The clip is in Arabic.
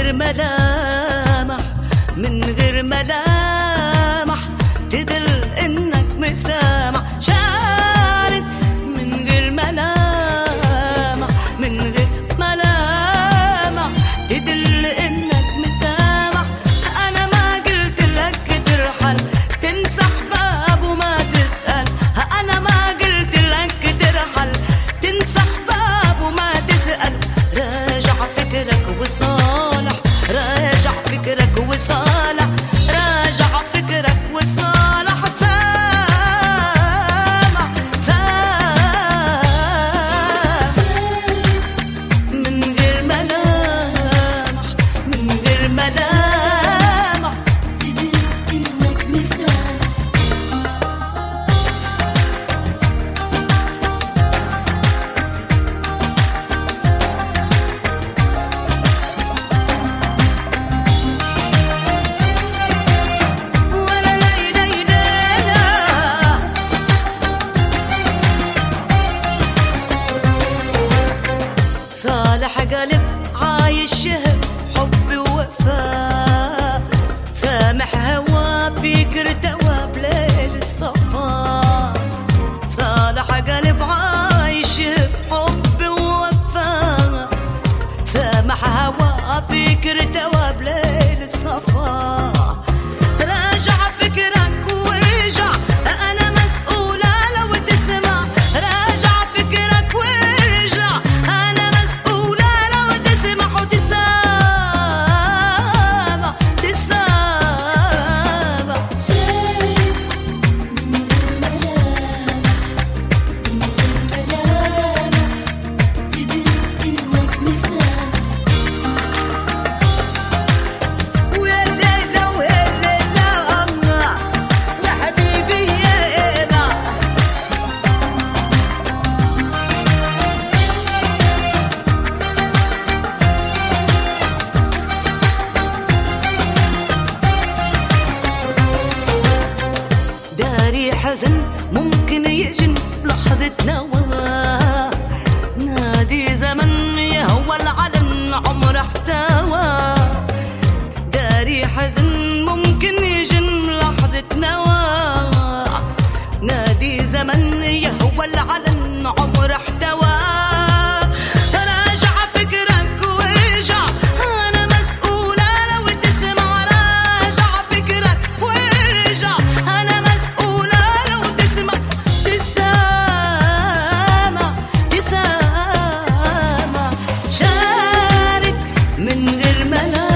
غير ملامح، من غير ملامح تدل انك مسامح. شارد من غير ملامح، من غير ملامح تدل انك مسامح. انا ما قلت لك ترحل تنسى احباب وما تسأل، انا ما قلت لك ترحل تنسى احباب وما تسأل. راجع فكرك وصالح، راجع فكرك وصالح، راجع فكرك وصالح. سامح سامح من غير ملامح، من غير ملامح تدل انك مسامح. ولا ليلى ليلى صالح قلب عايش شهر حب ووفاء، سامح هوا فيك ارتوى بليل الصفا. صالح قلب عايش شهر حب ووفاء، سامح هوا فيك ارتوى بليل الصفا. راجع فكرك وارجع، انا مسؤولة لو تسمع. راجع فكرك وارجع، انا مسؤولة لو تسمح وتسامح تسامح. شارد من غير ملامح، من غير ملامح تدل انك مسامح. ويا ليلى ويا ليلى يا حبيبي يا إيلا. داري حزن ممكن يجن بلحظة نوى، نادي زمن يهوى العلن عمر احتوى. داري حزن ممكن يجن بلحظة نوى، نادي زمن يهوى العلن عمر احتوى. راجع فكرك وارجع، انا مسؤولة لو تسمع. راجع فكرك وارجع، انا مسؤولة لو تسمع. تسامح تسامح. شارك من غير ملامح،